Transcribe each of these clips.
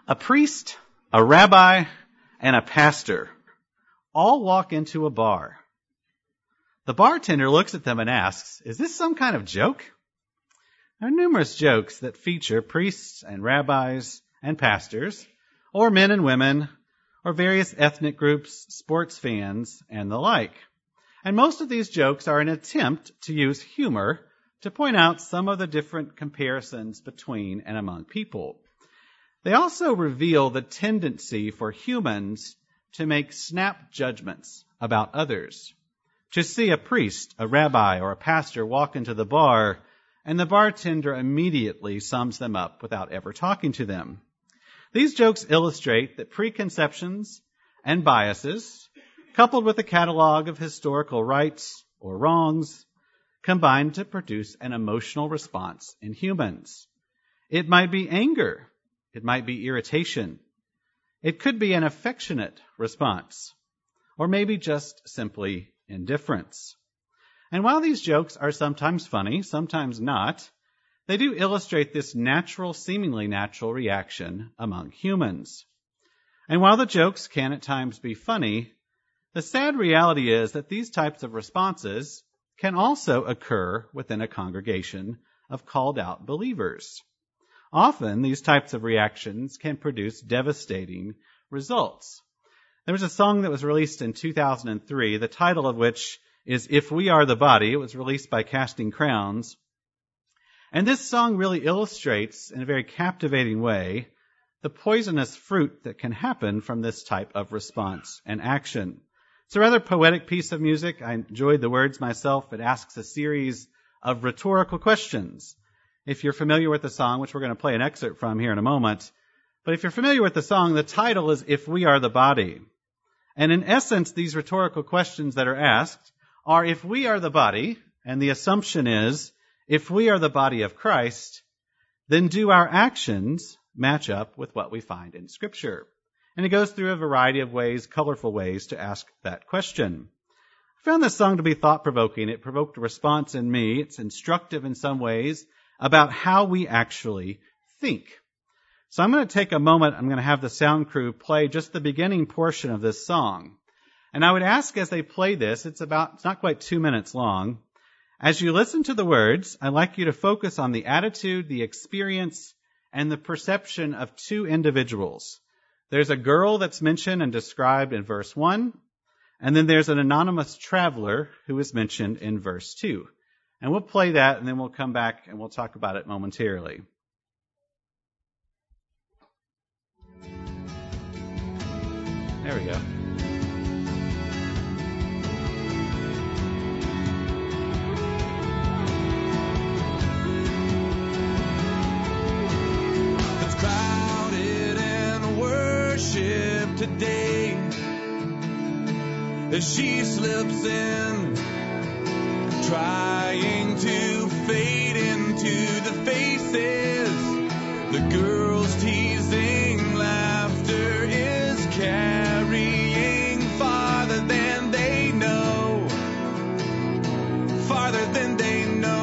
A priest, a rabbi, and a pastor all walk into a bar. The bartender looks at them and asks, "Is this some kind of joke?" There are numerous jokes that feature priests and rabbis and pastors, or men and women, or various ethnic groups, sports fans, and the like. And most of these jokes are an attempt to use humor to point out some of the different comparisons between and among people. They also reveal the tendency for humans to make snap judgments about others. To see a priest, a rabbi, or a pastor walk into the bar, and the bartender immediately sums them up without ever talking to them. These jokes illustrate that preconceptions and biases, coupled with a catalog of historical rights or wrongs, combine to produce an emotional response in humans. It might be anger. It might be irritation. It could be an affectionate response, or maybe just simply indifference. And while these jokes are sometimes funny, sometimes not, they do illustrate this seemingly natural reaction among humans. And while the jokes can at times be funny, the sad reality is that these types of responses can also occur within a congregation of called out believers. Often, these types of reactions can produce devastating results. There was a song that was released in 2003, the title of which is "If We Are the Body." It was released by Casting Crowns. And this song really illustrates, in a very captivating way, the poisonous fruit that can happen from this type of response and action. It's a rather poetic piece of music. I enjoyed the words myself. It asks a series of rhetorical questions. If you're familiar with the song, which we're going to play an excerpt from here in a moment, but if you're familiar with the song, the title is "If We Are the Body." And in essence, these rhetorical questions that are asked are, if we are the body, and the assumption is, if we are the body of Christ, then do our actions match up with what we find in Scripture? And it goes through a variety of ways, colorful ways, to ask that question. I found this song to be thought-provoking. It provoked a response in me. It's instructive in some ways about how we actually think. So I'm going to take a moment. I'm going to have the sound crew play just the beginning portion of this song. And I would ask as they play this, it's not quite 2 minutes long. As you listen to the words, I'd like you to focus on the attitude, the experience, and the perception of two individuals. There's a girl that's mentioned and described in verse 1, and then there's an anonymous traveler who is mentioned in verse 2. And we'll play that, and then we'll come back and we'll talk about it momentarily. There we go. It's crowded in worship today as she slips in, trying to fade into the faces. The girls teasing, laughter is carrying farther than they know, farther than they know.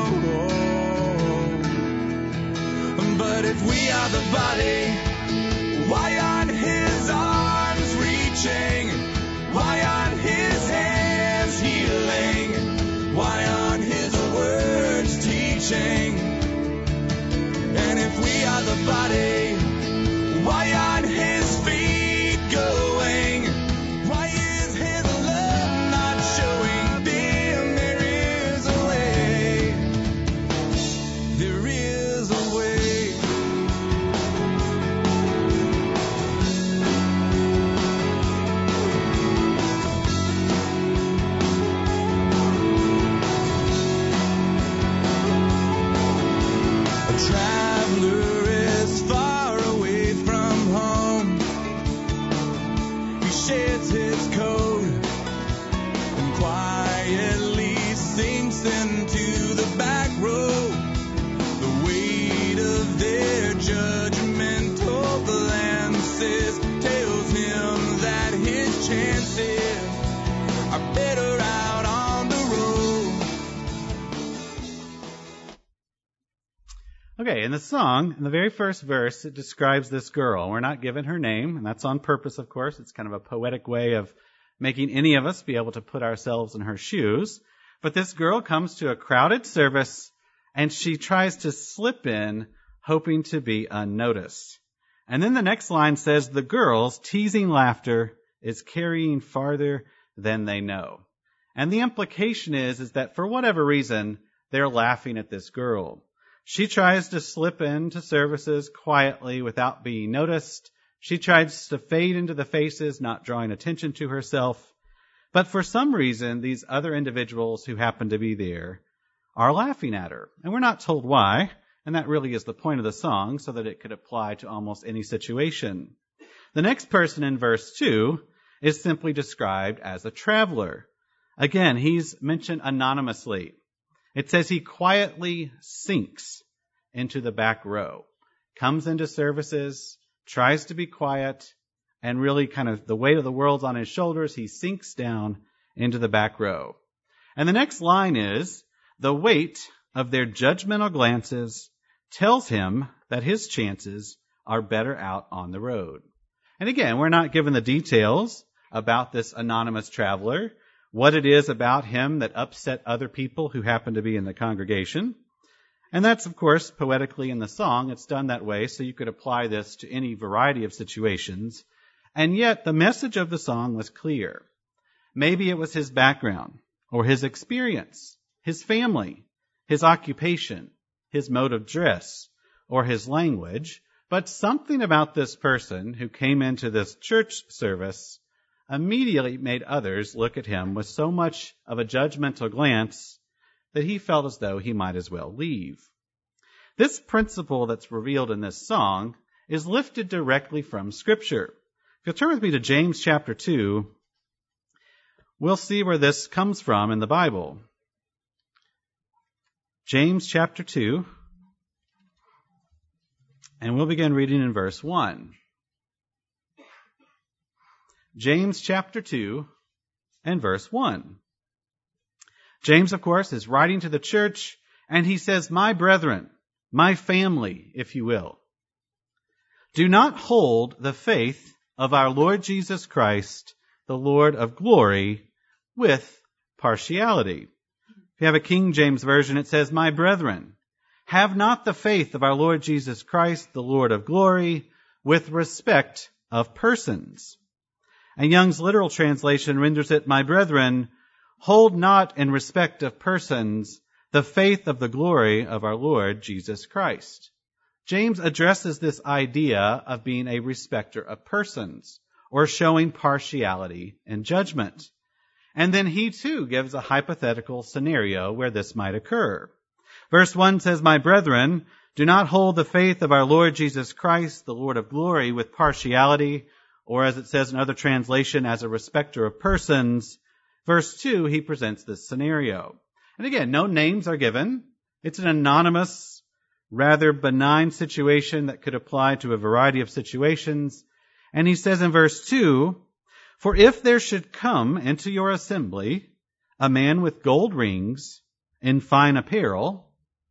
But if we are the body, why aren't his arms reaching? Why aren't his hands healing? Why aren't his words teaching? And if we are the body, why aren't his feet going? Why is his love not showing? Then there is a way. There is a way. A traveler is far Okay, in the song, in the very first verse, it describes this girl. We're not given her name, and that's on purpose, of course. It's kind of a poetic way of making any of us be able to put ourselves in her shoes. But this girl comes to a crowded service, and she tries to slip in, hoping to be unnoticed. And then the next line says, the girls' teasing laughter is carrying farther than they know. And the implication is that for whatever reason, they're laughing at this girl. She tries to slip into services quietly without being noticed. She tries to fade into the faces, not drawing attention to herself. But for some reason, these other individuals who happen to be there are laughing at her. And we're not told why. And that really is the point of the song, so that it could apply to almost any situation. The next person in verse 2 is simply described as a traveler. Again, he's mentioned anonymously. It says he quietly sinks into the back row, comes into services, tries to be quiet, and really kind of the weight of the world's on his shoulders. He sinks down into the back row. And the next line is, the weight of their judgmental glances tells him that his chances are better out on the road. And again, we're not given the details about this anonymous traveler, what it is about him that upset other people who happen to be in the congregation. And that's, of course, poetically in the song. It's done that way, so you could apply this to any variety of situations. And yet, the message of the song was clear. Maybe it was his background, or his experience, his family, his occupation, his mode of dress, or his language, but something about this person who came into this church service immediately made others look at him with so much of a judgmental glance that he felt as though he might as well leave. This principle that's revealed in this song is lifted directly from Scripture. If you'll turn with me to James chapter 2, we'll see where this comes from in the Bible. James chapter 2, and we'll begin reading in verse 1. James chapter 2 and verse 1. James, of course, is writing to the church, and he says, my brethren, my family, if you will, do not hold the faith of our Lord Jesus Christ, the Lord of glory, with partiality. If you have a King James Version, it says, my brethren, have not the faith of our Lord Jesus Christ, the Lord of glory, with respect of persons. And Young's literal translation renders it, my brethren, hold not in respect of persons the faith of the glory of our Lord Jesus Christ. James addresses this idea of being a respecter of persons, or showing partiality in judgment. And then he too gives a hypothetical scenario where this might occur. Verse 1 says, my brethren, do not hold the faith of our Lord Jesus Christ, the Lord of glory, with partiality, or as it says in other translation, as a respecter of persons. Verse 2, he presents this scenario. And again, no names are given. It's an anonymous, rather benign situation that could apply to a variety of situations. And he says in verse 2, for if there should come into your assembly a man with gold rings in fine apparel,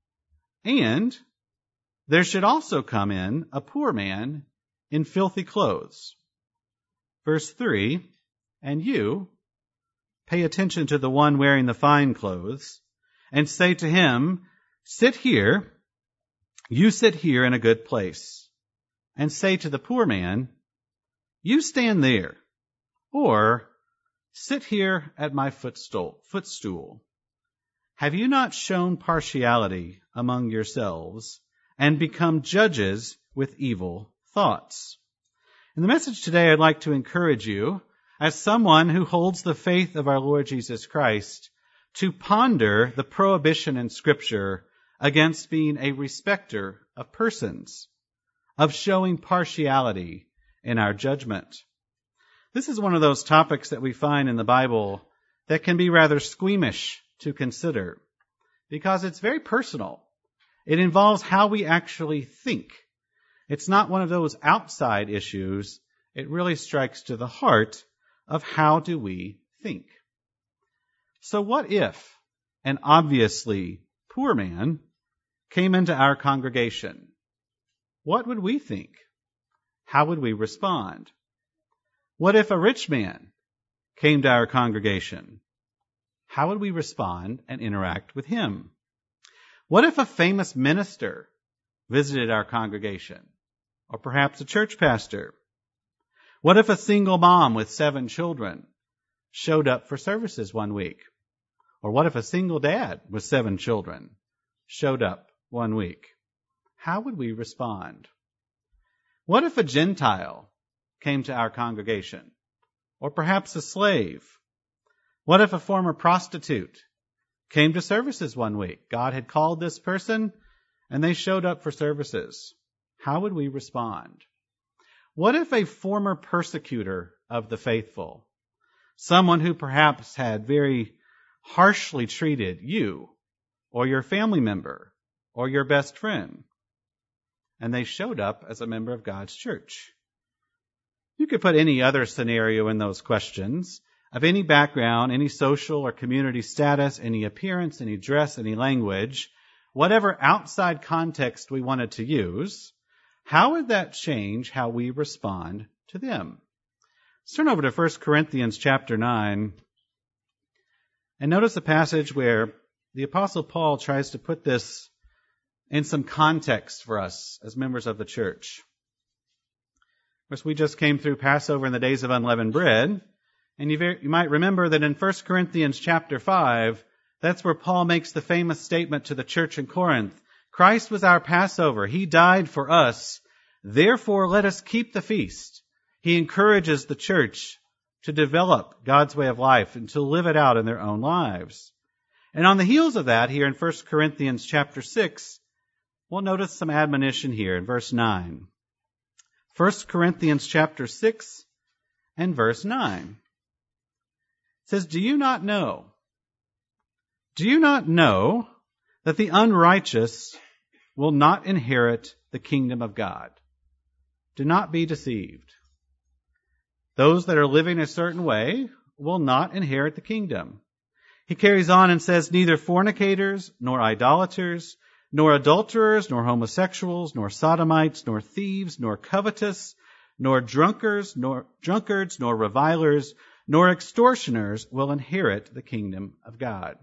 and there should also come in a poor man in filthy clothes. Verse 3, and you pay attention to the one wearing the fine clothes, and say to him, sit here, you sit here in a good place. And say to the poor man, you stand there, or sit here at my footstool. Have you not shown partiality among yourselves, and become judges with evil thoughts? In the message today, I'd like to encourage you, as someone who holds the faith of our Lord Jesus Christ, to ponder the prohibition in Scripture against being a respecter of persons, of showing partiality in our judgment. This is one of those topics that we find in the Bible that can be rather squeamish to consider, because it's very personal. It involves how we actually think. It's not one of those outside issues. It really strikes to the heart of how do we think. So what if an obviously poor man came into our congregation, what would we think? How would we respond? What if a rich man came to our congregation? How would we respond and interact with him? What if a famous minister visited our congregation? Or perhaps a church pastor? What if a single mom with 7 children showed up for services one week? Or what if a single dad with 7 children showed up one week? How would we respond? What if a Gentile came to our congregation? Or perhaps a slave? What if a former prostitute came to services one week? God had called this person and they showed up for services. How would we respond? What if a former persecutor of the faithful, someone who perhaps had very harshly treated you or your family member or your best friend, and they showed up as a member of God's church? You could put any other scenario in those questions, of any background, any social or community status, any appearance, any dress, any language, whatever outside context we wanted to use. How would that change how we respond to them? Let's turn over to 1 Corinthians chapter 9 and notice a passage where the Apostle Paul tries to put this in some context for us as members of the church. Of course, we just came through Passover in the days of unleavened bread, and you might remember that in 1 Corinthians chapter 5, that's where Paul makes the famous statement to the church in Corinth. Christ was our Passover. He died for us. Therefore, let us keep the feast. He encourages the church to develop God's way of life and to live it out in their own lives. And on the heels of that, here in 1 Corinthians chapter 6, we'll notice some admonition here in verse 9. 1 Corinthians chapter 6 and verse 9. It says, Do you not know that the unrighteous will not inherit the kingdom of God? Do not be deceived. Those that are living a certain way will not inherit the kingdom. He carries on and says, neither fornicators, nor idolaters, nor adulterers, nor homosexuals, nor sodomites, nor thieves, nor covetous, nor drunkards, nor revilers, nor extortioners will inherit the kingdom of God.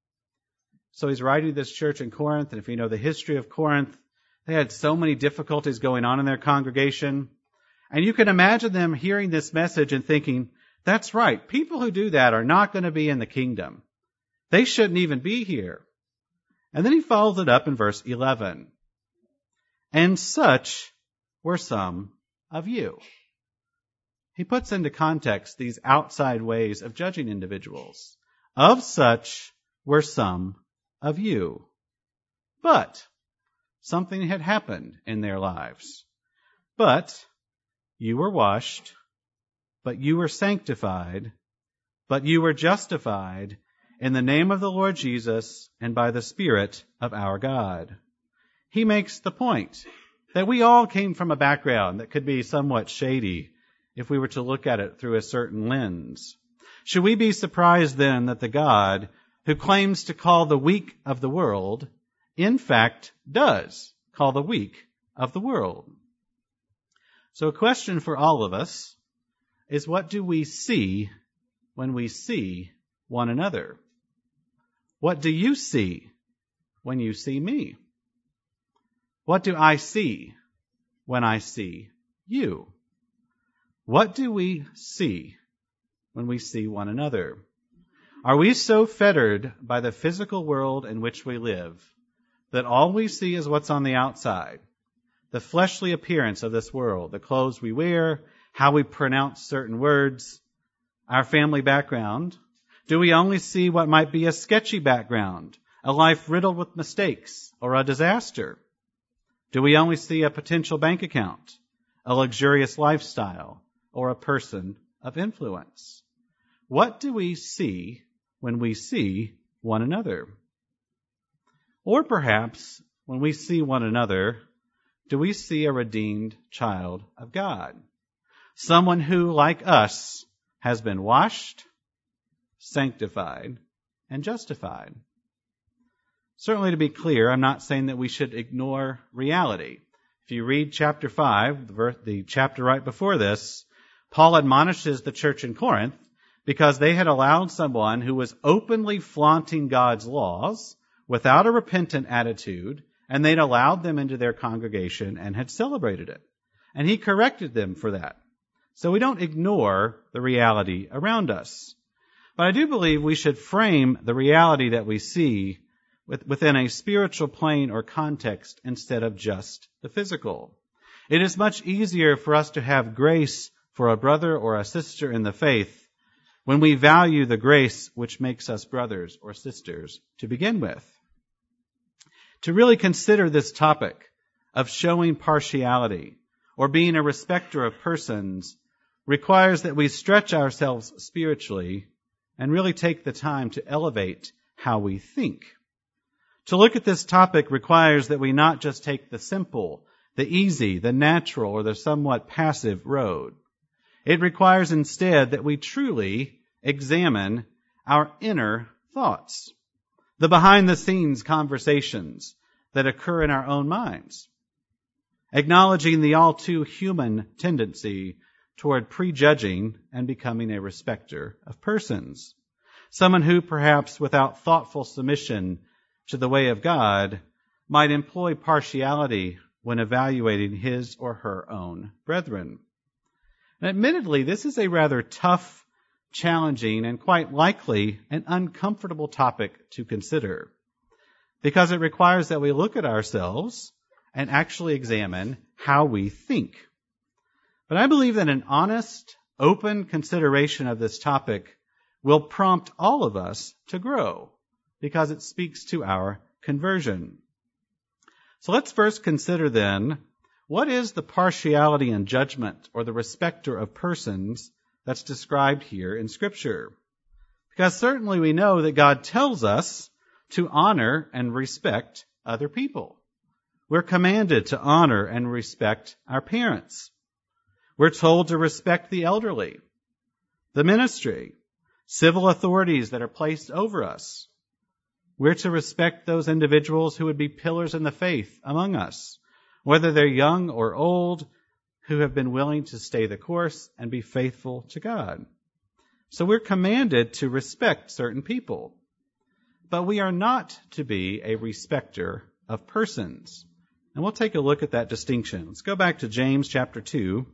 So he's writing to this church in Corinth, and if you know the history of Corinth, they had so many difficulties going on in their congregation. And you can imagine them hearing this message and thinking, that's right, people who do that are not going to be in the kingdom. They shouldn't even be here. And then he follows it up in verse 11. And such were some of you. He puts into context these outside ways of judging individuals. Of such were some of you. But something had happened in their lives. But you were washed, but you were sanctified, but you were justified in the name of the Lord Jesus and by the Spirit of our God. He makes the point that we all came from a background that could be somewhat shady if we were to look at it through a certain lens. Should we be surprised then that the God who claims to call the weak of the world, in fact, does call the weak of the world? So a question for all of us is, what do we see when we see one another? What do you see when you see me? What do I see when I see you? What do we see when we see one another? Are we so fettered by the physical world in which we live that all we see is what's on the outside? The fleshly appearance of this world, the clothes we wear, how we pronounce certain words, our family background. Do we only see what might be a sketchy background, a life riddled with mistakes, or a disaster? Do we only see a potential bank account, a luxurious lifestyle, or a person of influence? What do we see when we see one another? Or perhaps, when we see one another, do we see a redeemed child of God? Someone who, like us, has been washed, sanctified, and justified. Certainly, to be clear, I'm not saying that we should ignore reality. If you read chapter 5, the chapter right before this, Paul admonishes the church in Corinth because they had allowed someone who was openly flaunting God's laws without a repentant attitude, and they'd allowed them into their congregation and had celebrated it. And he corrected them for that. So we don't ignore the reality around us. But I do believe we should frame the reality that we see within a spiritual plane or context instead of just the physical. It is much easier for us to have grace for a brother or a sister in the faith when we value the grace which makes us brothers or sisters to begin with. To really consider this topic of showing partiality or being a respecter of persons requires that we stretch ourselves spiritually and really take the time to elevate how we think. To look at this topic requires that we not just take the simple, the easy, the natural, or the somewhat passive road. It requires instead that we truly examine our inner thoughts, the behind-the-scenes conversations that occur in our own minds, acknowledging the all-too-human tendency toward prejudging and becoming a respecter of persons, someone who perhaps without thoughtful submission to the way of God might employ partiality when evaluating his or her own brethren. And admittedly, this is a rather tough, challenging, and quite likely an uncomfortable topic to consider, because it requires that we look at ourselves and actually examine how we think. But I believe that an honest, open consideration of this topic will prompt all of us to grow, because it speaks to our conversion. So let's first consider then, what is the partiality and judgment or the respecter of persons that's described here in Scripture? Because certainly we know that God tells us to honor and respect other people. We're commanded to honor and respect our parents. We're told to respect the elderly, the ministry, civil authorities that are placed over us. We're to respect those individuals who would be pillars in the faith among us, whether they're young or old, who have been willing to stay the course and be faithful to God. So we're commanded to respect certain people. But we are not to be a respecter of persons. And we'll take a look at that distinction. Let's go back to James chapter 2.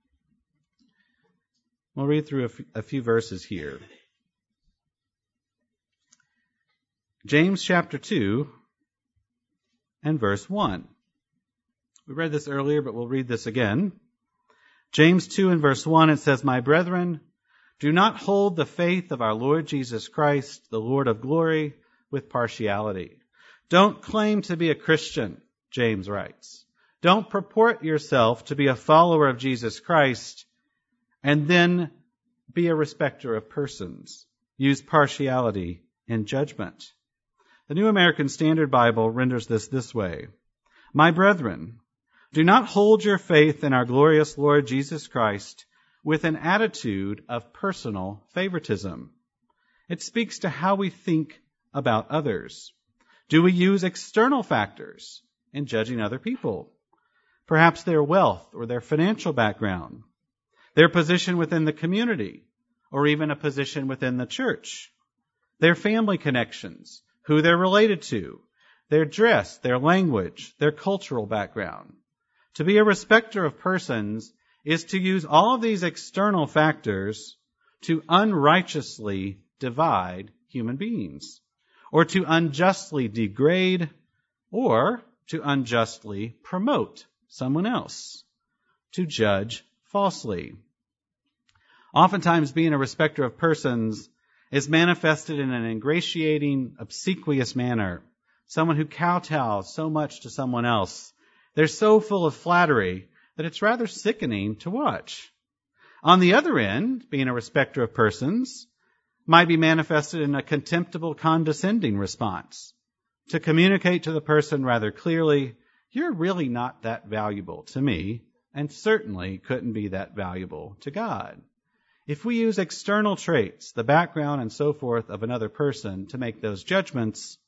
We'll read through a few verses here. James chapter 2 and verse 1. We read this earlier, but we'll read this again. James 2 and verse 1, it says, "My brethren, do not hold the faith of our Lord Jesus Christ, the Lord of glory, with partiality." Don't claim to be a Christian, James writes. Don't purport yourself to be a follower of Jesus Christ and then be a respecter of persons. Use partiality in judgment. The New American Standard Bible renders this way. "My brethren, do not hold your faith in our glorious Lord Jesus Christ with an attitude of personal favoritism." It speaks to how we think about others. Do we use external factors in judging other people? Perhaps their wealth or their financial background, their position within the community, or even a position within the church, their family connections, who they're related to, their dress, their language, their cultural background. To be a respecter of persons is to use all of these external factors to unrighteously divide human beings, or to unjustly degrade, or to unjustly promote someone else, to judge falsely. Oftentimes, being a respecter of persons is manifested in an ingratiating, obsequious manner. Someone who kowtows so much to someone else. They're so full of flattery that it's rather sickening to watch. On the other end, being a respecter of persons might be manifested in a contemptible, condescending response. To communicate to the person rather clearly, you're really not that valuable to me, and certainly couldn't be that valuable to God. If we use external traits, the background and so forth of another person to make those judgments,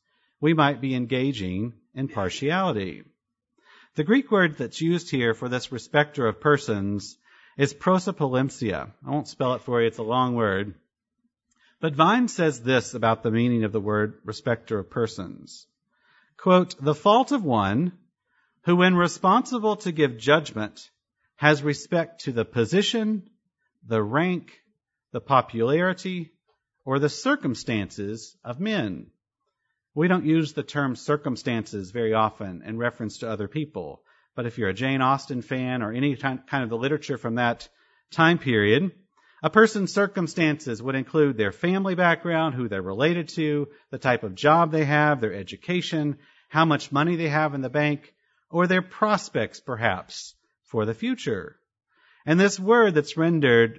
we might be engaging in partiality. The Greek word that's used here for this respecter of persons is prosopolympsia. I won't spell it for you, it's a long word. But Vine says this about the meaning of the word respecter of persons. Quote, the fault of one who, when responsible to give judgment, has respect to the position, the rank, the popularity, or the circumstances of men. We don't use the term circumstances very often in reference to other people. But if you're a Jane Austen fan or any kind of the literature from that time period, a person's circumstances would include their family background, who they're related to, the type of job they have, their education, how much money they have in the bank, or their prospects, perhaps, for the future. And this word that's rendered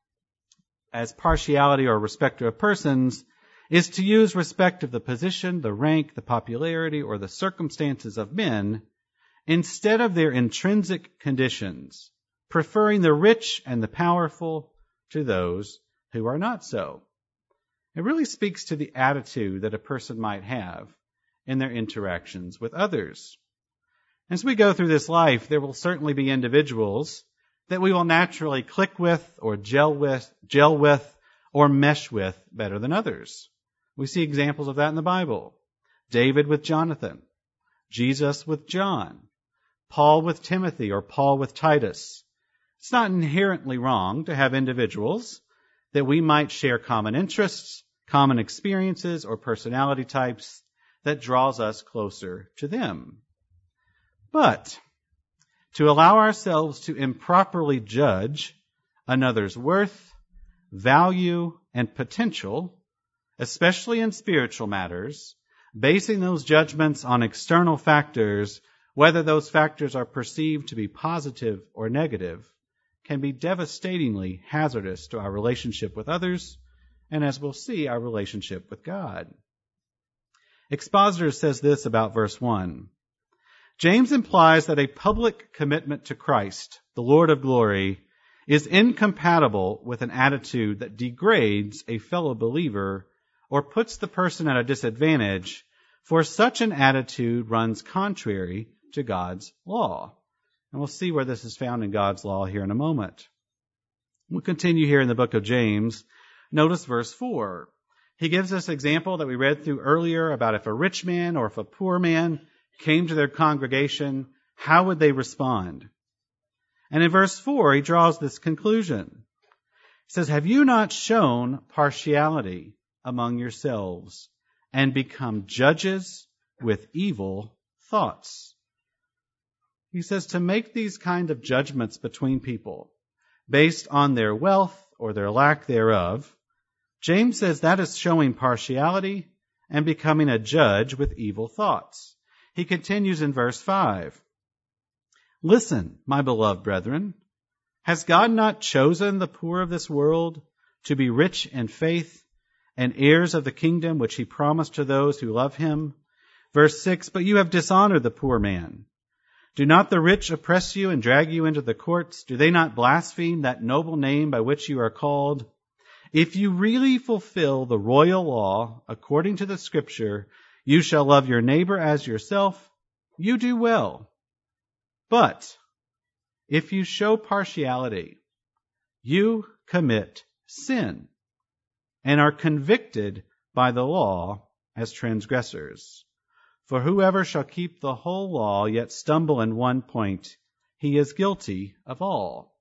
as partiality or respecter of persons is to use respect of the position, the rank, the popularity, or the circumstances of men instead of their intrinsic conditions, preferring the rich and the powerful to those who are not so. It really speaks to the attitude that a person might have in their interactions with others. As we go through this life, there will certainly be individuals that we will naturally click with or gel with or mesh with better than others. We see examples of that in the Bible. David with Jonathan, Jesus with John, Paul with Timothy, or Paul with Titus. It's not inherently wrong to have individuals that we might share common interests, common experiences, or personality types that draws us closer to them. But to allow ourselves to improperly judge another's worth, value, and potential, especially in spiritual matters, basing those judgments on external factors, whether those factors are perceived to be positive or negative, can be devastatingly hazardous to our relationship with others, and as we'll see, our relationship with God. Expositor says this about verse 1. James implies that a public commitment to Christ, the Lord of glory, is incompatible with an attitude that degrades a fellow believer or puts the person at a disadvantage, for such an attitude runs contrary to God's law. And we'll see where this is found in God's law here in a moment. We'll continue here in the book of James. Notice verse 4. He gives us an example that we read through earlier about if a rich man or if a poor man came to their congregation, how would they respond? And in verse 4, he draws this conclusion. He says, have you not shown partiality among yourselves and become judges with evil thoughts? He says to make these kind of judgments between people based on their wealth or their lack thereof, James says that is showing partiality and becoming a judge with evil thoughts. He continues in verse 5. Listen, my beloved brethren, has God not chosen the poor of this world to be rich in faith and heirs of the kingdom which he promised to those who love him? Verse 6, but you have dishonored the poor man. Do not the rich oppress you and drag you into the courts? Do they not blaspheme that noble name by which you are called? If you really fulfill the royal law according to the scripture, you shall love your neighbor as yourself, you do well. But if you show partiality, you commit sin and are convicted by the law as transgressors. For whoever shall keep the whole law yet stumble in one point, he is guilty of all.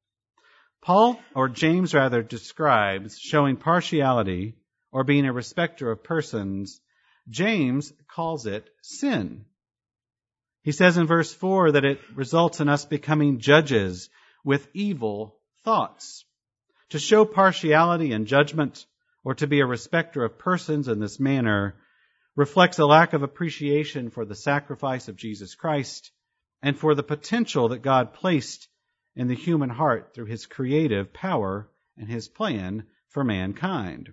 James describes showing partiality or being a respecter of persons. James calls it sin. He says in verse 4 that it results in us becoming judges with evil thoughts. To show partiality and judgment, or to be a respecter of persons in this manner, reflects a lack of appreciation for the sacrifice of Jesus Christ and for the potential that God placed in the human heart through his creative power and his plan for mankind.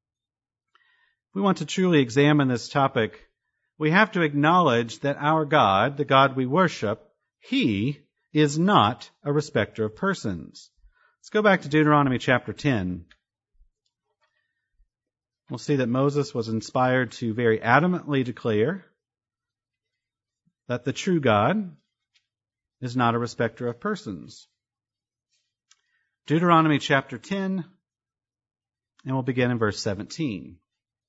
If we want to truly examine this topic, we have to acknowledge that our God, the God we worship, he is not a respecter of persons. Let's go back to Deuteronomy chapter 10. We'll see that Moses was inspired to very adamantly declare that the true God is not a respecter of persons. Deuteronomy chapter 10, and we'll begin in verse 17.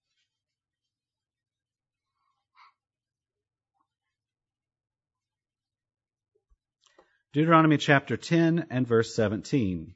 Deuteronomy chapter 10 and verse 17.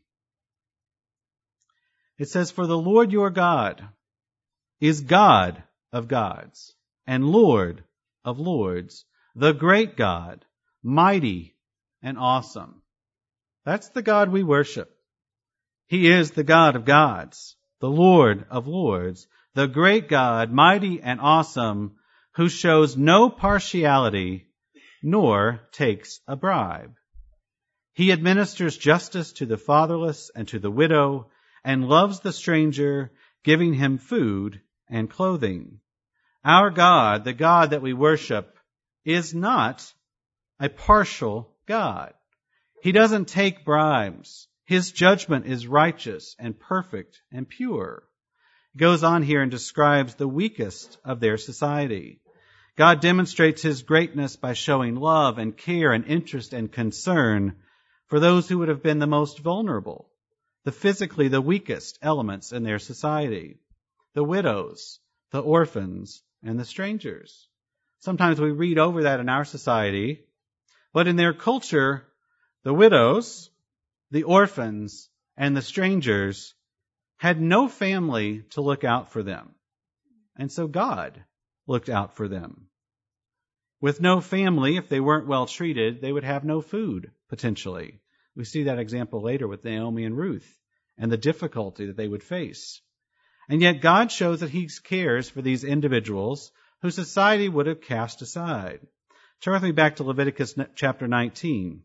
It says, "For the Lord your God is God of gods and Lord of lords, the great God, mighty and awesome." That's the God we worship. He is the God of gods, the Lord of lords, the great God, mighty and awesome, who shows no partiality nor takes a bribe. He administers justice to the fatherless and to the widow, and loves the stranger, giving him food and clothing. Our God, the God that we worship, is not a partial God. He doesn't take bribes. His judgment is righteous and perfect and pure. He goes on here and describes the weakest of their society. God demonstrates His greatness by showing love and care and interest and concern for those who would have been the most vulnerable, physically the weakest elements in their society, the widows, the orphans, and the strangers. Sometimes we read over that in our society, but in their culture, the widows, the orphans, and the strangers had no family to look out for them. And so God looked out for them. With no family, if they weren't well treated, they would have no food, potentially. We see that example later with Naomi and Ruth and the difficulty that they would face. And yet God shows that He cares for these individuals who society would have cast aside. Turn with me back to Leviticus chapter 19.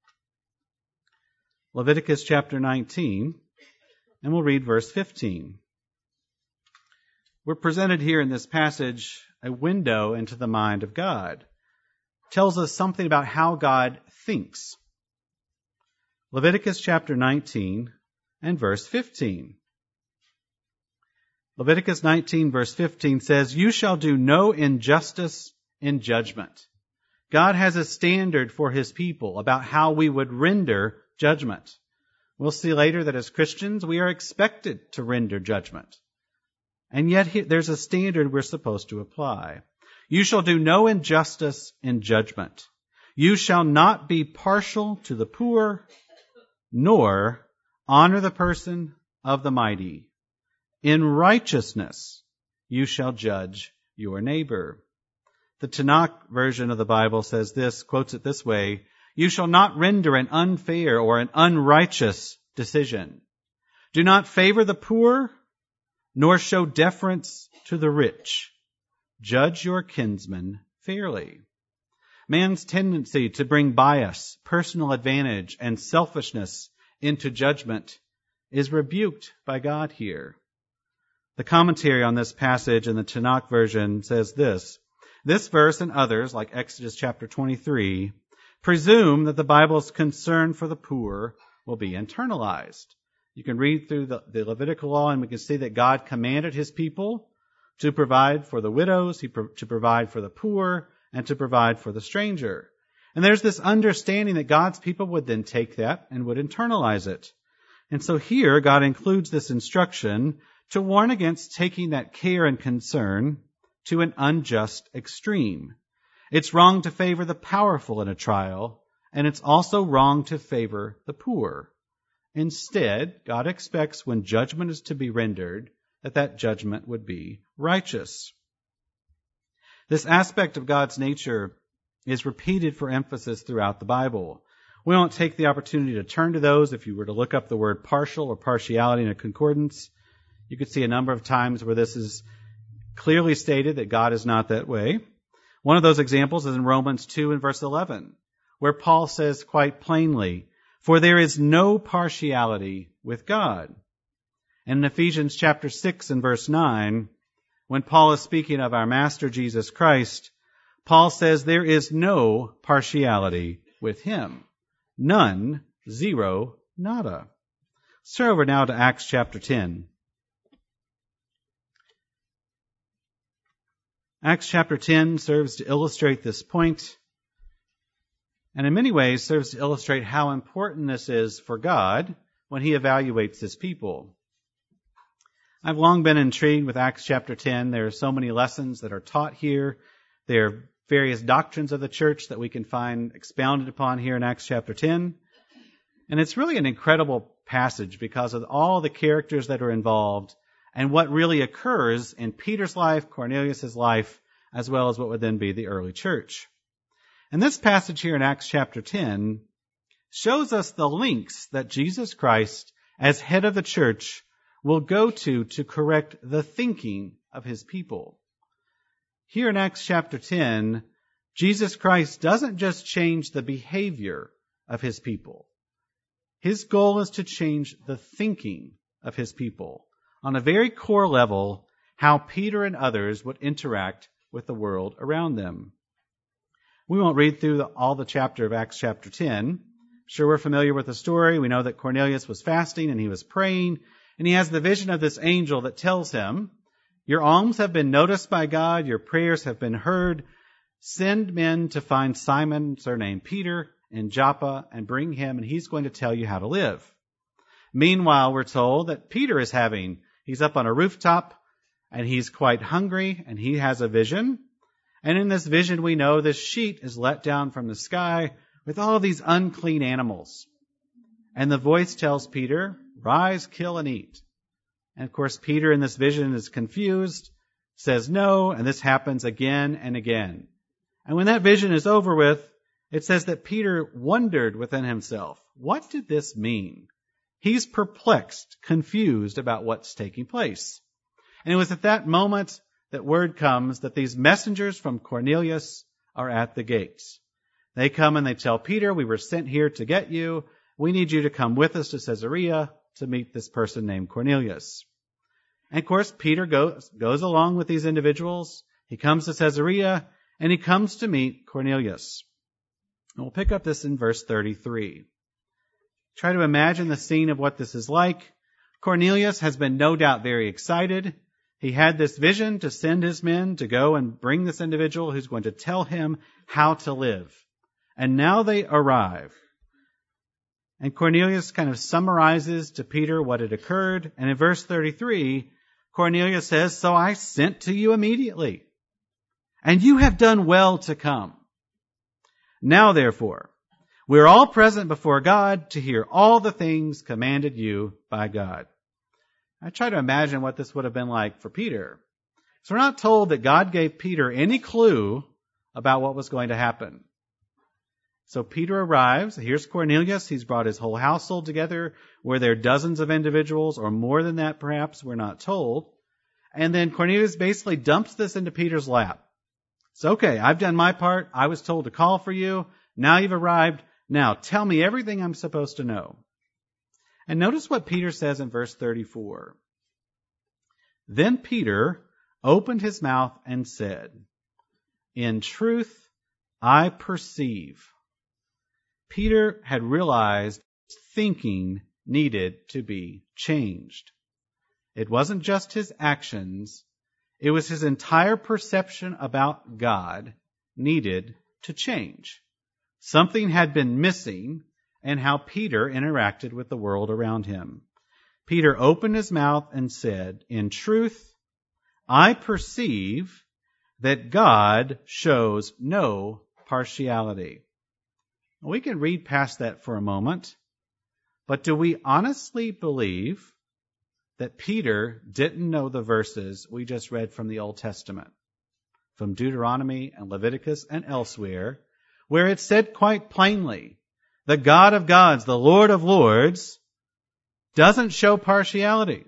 Leviticus chapter 19, and we'll read verse 15. We're presented here in this passage a window into the mind of God. It tells us something about how God thinks. Leviticus chapter 19 and verse 15. Leviticus 19 verse 15 says, "You shall do no injustice in judgment." God has a standard for His people about how we would render judgment. We'll see later that as Christians, we are expected to render judgment. And yet there's a standard we're supposed to apply. "You shall do no injustice in judgment. You shall not be partial to the poor, nor honor the person of the mighty. In righteousness you shall judge your neighbor." The Tanakh version of the Bible says this, quotes it this way, "You shall not render an unfair or an unrighteous decision. Do not favor the poor, nor show deference to the rich. Judge your kinsman fairly." Man's tendency to bring bias, personal advantage, and selfishness into judgment is rebuked by God here. The commentary on this passage in the Tanakh version says this: "This verse and others, like Exodus chapter 23, presume that the Bible's concern for the poor will be internalized." You can read through the Levitical law and we can see that God commanded His people to provide for the widows, to provide for the poor, and to provide for the stranger. And there's this understanding that God's people would then take that and would internalize it. And so here God includes this instruction to warn against taking that care and concern to an unjust extreme. It's wrong to favor the powerful in a trial, and it's also wrong to favor the poor. Instead, God expects when judgment is to be rendered, that judgment would be righteous. This aspect of God's nature is repeated for emphasis throughout the Bible. We won't take the opportunity to turn to those. If you were to look up the word partial or partiality in a concordance, you could see a number of times where this is clearly stated that God is not that way. One of those examples is in Romans 2 and verse 11, where Paul says quite plainly, "For there is no partiality with God." And in Ephesians chapter 6 and verse 9, when Paul is speaking of our Master Jesus Christ, Paul says there is no partiality with Him. None, zero, nada. Let's turn over now to Acts chapter 10. Acts chapter 10 serves to illustrate this point. and in many ways serves to illustrate how important this is for God when he evaluates his people. I've long been intrigued with Acts chapter 10. There are so many lessons that are taught here. There are various doctrines of the church that we can find expounded upon here in Acts chapter 10. And it's really an incredible passage because of all the characters that are involved and what really occurs in Peter's life, Cornelius' life, as well as what would then be the early church. And this passage here in Acts chapter 10 shows us the links that Jesus Christ, as head of the church, will go to correct the thinking of his people. Here in Acts chapter 10, Jesus Christ doesn't just change the behavior of his people. His goal is to change the thinking of his people on a very core level, how Peter and others would interact with the world around them. We won't read through all the chapter of Acts chapter 10. Sure, we're familiar with the story. We know that Cornelius was fasting and he was praying, and he has the vision of this angel that tells him, "Your alms have been noticed by God, your prayers have been heard. Send men to find Simon, surnamed Peter, in Joppa, and bring him, and he's going to tell you how to live." Meanwhile, we're told that Peter he's up on a rooftop, and he's quite hungry, and he has a vision. And in this vision, we know this sheet is let down from the sky with all these unclean animals. And the voice tells Peter, "Rise, kill, and eat." And of course, Peter in this vision is confused, says no, and this happens again and again. And when that vision is over with, it says that Peter wondered within himself, what did this mean? He's perplexed, confused about what's taking place. And it was at that moment that word comes that these messengers from Cornelius are at the gates. They come and they tell Peter, "We were sent here to get you. We need you to come with us to Caesarea to meet this person named Cornelius." And of course, Peter goes along with these individuals. He comes to Caesarea and he comes to meet Cornelius. And we'll pick up this in verse 33. Try to imagine the scene of what this is like. Cornelius has been no doubt very excited. He had this vision to send his men to go and bring this individual who's going to tell him how to live. And now they arrive. And Cornelius kind of summarizes to Peter what had occurred. And in verse 33, Cornelius says, "So I sent to you immediately, and you have done well to come. Now, therefore, we are all present before God to hear all the things commanded you by God." I try to imagine what this would have been like for Peter. So we're not told that God gave Peter any clue about what was going to happen. So Peter arrives. Here's Cornelius. He's brought his whole household together. Were there dozens of individuals or more than that, perhaps? We're not told. And then Cornelius basically dumps this into Peter's lap. It's okay. I've done my part. I was told to call for you. Now you've arrived. Now tell me everything I'm supposed to know. And notice what Peter says in verse 34. Then Peter opened his mouth and said, "In truth, I perceive." Peter had realized thinking needed to be changed. It wasn't just his actions. It was his entire perception about God needed to change. Something had been missing in how Peter interacted with the world around him. Peter opened his mouth and said, "In truth, I perceive that God shows no partiality." We can read past that for a moment, but do we honestly believe that Peter didn't know the verses we just read from the Old Testament, from Deuteronomy and Leviticus and elsewhere, where it said quite plainly, the God of gods, the Lord of lords, doesn't show partiality.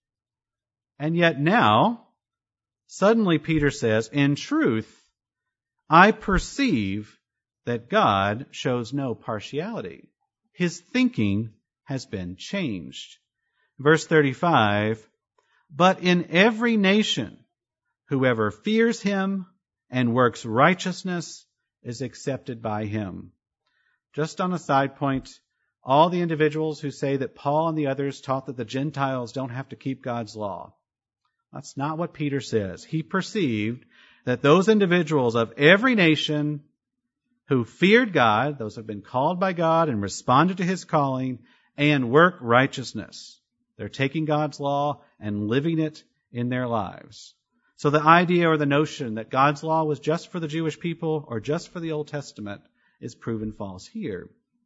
And yet now, suddenly Peter says, "In truth, I perceive that God shows no partiality." His thinking has been changed. Verse 35, "But in every nation, whoever fears him and works righteousness is accepted by him." Just on a side point, all the individuals who say that Paul and the others taught that the Gentiles don't have to keep God's law, that's not what Peter says. He perceived that those individuals of every nation who feared God, those who have been called by God and responded to his calling, and work righteousness. They're taking God's law and living it in their lives. So the idea or the notion that God's law was just for the Jewish people or just for the Old Testament is proven false here.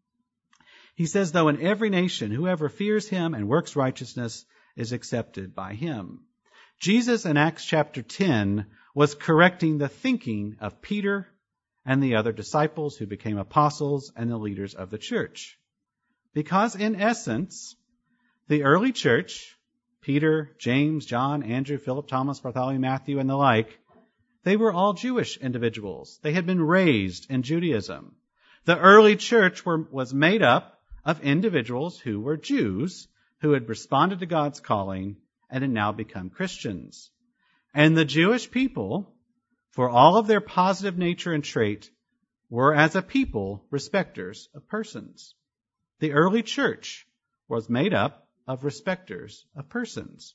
He says, though, in every nation, whoever fears him and works righteousness is accepted by him. Jesus in Acts chapter 10 was correcting the thinking of Peter and the other disciples who became apostles and the leaders of the church. Because in essence, the early church, Peter, James, John, Andrew, Philip, Thomas, Bartholomew, Matthew, and the like, they were all Jewish individuals. They had been raised in Judaism. The early church was made up of individuals who were Jews, who had responded to God's calling and had now become Christians. And the Jewish people, for all of their positive nature and trait, were as a people respecters of persons. The early church was made up of respecters of persons.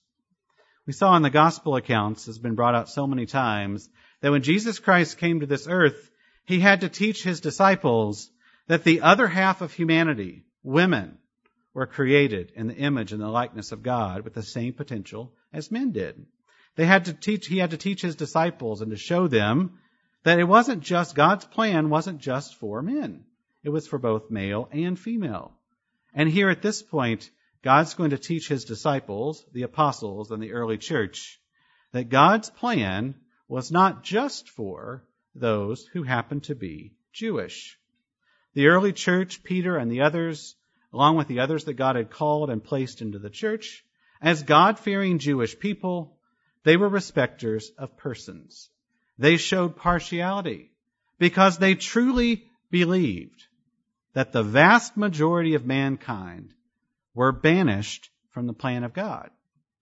We saw in the gospel accounts, has been brought out so many times, that when Jesus Christ came to this earth, he had to teach his disciples that the other half of humanity, women, were created in the image and the likeness of God with the same potential as men did. He had to teach his disciples and to show them that it wasn't just, God's plan wasn't just for men. It was for both male and female. And here at this point, God's going to teach his disciples, the apostles and the early church, that God's plan was not just for those who happened to be Jewish. The early church, Peter and the others, along with the others that God had called and placed into the church, as God-fearing Jewish people, they were respecters of persons. They showed partiality because they truly believed that the vast majority of mankind were banished from the plan of God.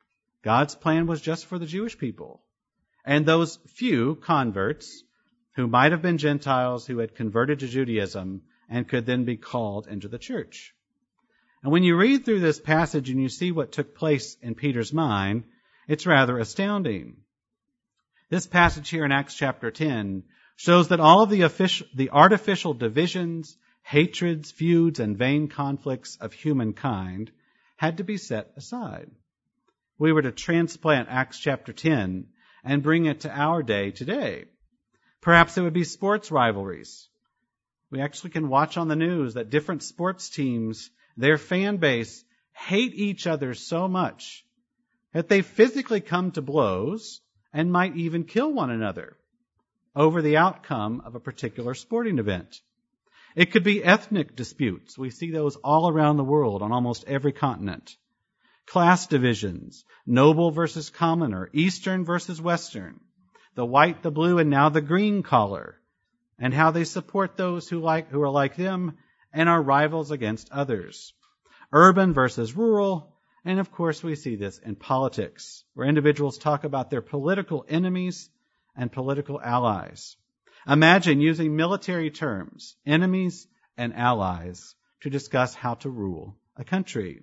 God's plan was just for the Jewish people. And those few converts who might have been Gentiles who had converted to Judaism and could then be called into the church. And when you read through this passage and you see what took place in Peter's mind, it's rather astounding. This passage here in Acts chapter 10 shows that all of the artificial divisions, hatreds, feuds, and vain conflicts of humankind had to be set aside. We were to transplant Acts chapter 10 and bring it to our day today. Perhaps it would be sports rivalries. We actually can watch on the news that different sports teams, their fan base, hate each other so much that they physically come to blows and might even kill one another over the outcome of a particular sporting event. It could be ethnic disputes. We see those all around the world on almost every continent. Class divisions, noble versus commoner, Eastern versus Western, the white, the blue, and now the green collar, and how they support those who are like them and are rivals against others. Urban versus rural, and of course we see this in politics, where individuals talk about their political enemies and political allies. Imagine using military terms, enemies and allies, to discuss how to rule a country.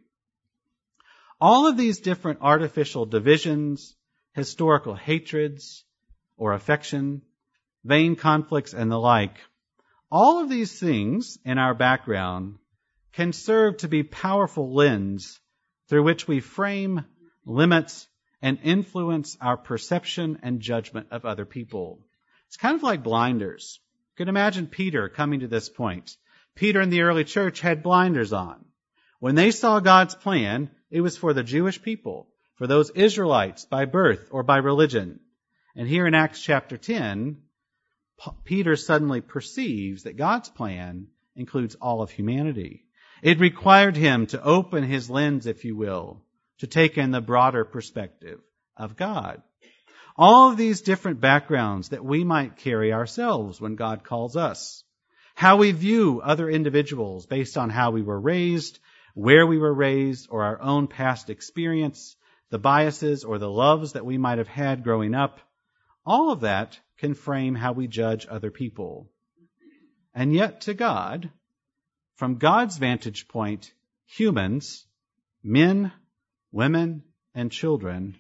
All of these different artificial divisions, historical hatreds or affection, vain conflicts and the like, all of these things in our background can serve to be powerful lens through which we frame, limit, and influence our perception and judgment of other people. It's kind of like blinders. You can imagine Peter coming to this point. Peter and the early church had blinders on. When they saw God's plan, it was for the Jewish people, for those Israelites by birth or by religion. And here in Acts chapter 10, Peter suddenly perceives that God's plan includes all of humanity. It required him to open his lens, if you will, to take in the broader perspective of God. All of these different backgrounds that we might carry ourselves when God calls us. How we view other individuals based on how we were raised, where we were raised, or our own past experience, the biases or the loves that we might have had growing up. All of that can frame how we judge other people. And yet to God, from God's vantage point, humans, men, women, and children,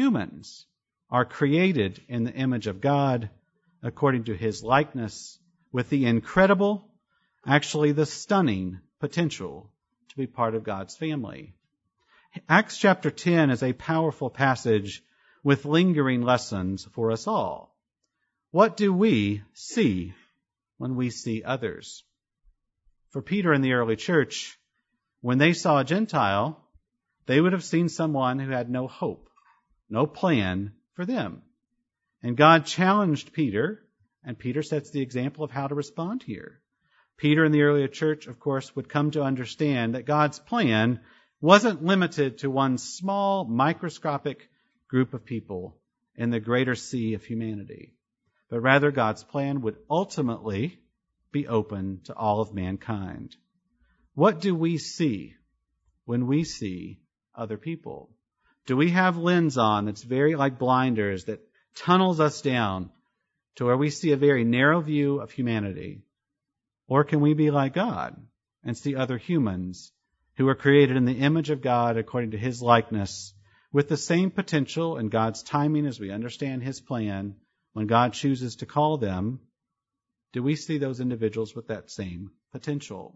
humans are created in the image of God according to his likeness with the incredible, actually the stunning potential to be part of God's family. Acts chapter 10 is a powerful passage with lingering lessons for us all. What do we see when we see others? For Peter and the early church, when they saw a Gentile, they would have seen someone who had no hope, no plan for them. And God challenged Peter, and Peter sets the example of how to respond here. Peter and the early church, of course, would come to understand that God's plan wasn't limited to one small, microscopic group of people in the greater sea of humanity, but rather God's plan would ultimately be open to all of mankind. What do we see when we see other people? Do we have lens on that's very like blinders that tunnels us down to where we see a very narrow view of humanity? Or can we be like God and see other humans who are created in the image of God according to His likeness, with the same potential and God's timing as we understand His plan when God chooses to call them? Do we see those individuals with that same potential?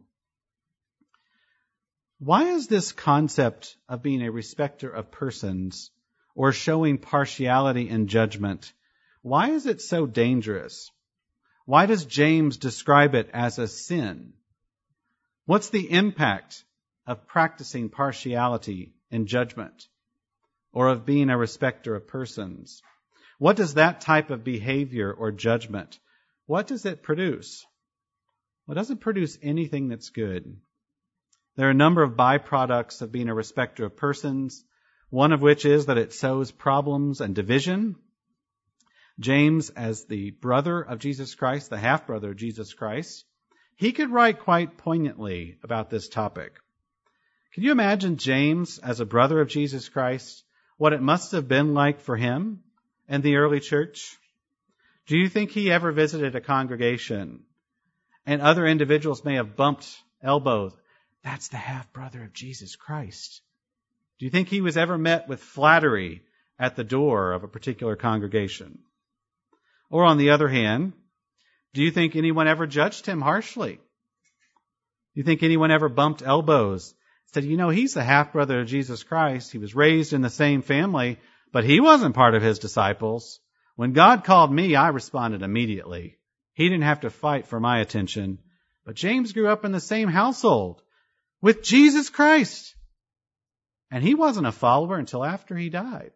Why is this concept of being a respecter of persons or showing partiality in judgment, why is it so dangerous? Why does James describe it as a sin? What's the impact of practicing partiality in judgment or of being a respecter of persons? What does that type of behavior or judgment, what does it produce? Well, it doesn't produce anything that's good. There are a number of byproducts of being a respecter of persons, one of which is that it sows problems and division. James, as the brother of Jesus Christ, the half-brother of Jesus Christ, he could write quite poignantly about this topic. Can you imagine James as a brother of Jesus Christ, what it must have been like for him and the early church? Do you think he ever visited a congregation and other individuals may have bumped elbows? That's the half-brother of Jesus Christ. Do you think he was ever met with flattery at the door of a particular congregation? Or on the other hand, do you think anyone ever judged him harshly? Do you think anyone ever bumped elbows, said, he's the half-brother of Jesus Christ. He was raised in the same family, but he wasn't part of his disciples. When God called me, I responded immediately. He didn't have to fight for my attention. But James grew up in the same household with Jesus Christ. And he wasn't a follower until after he died.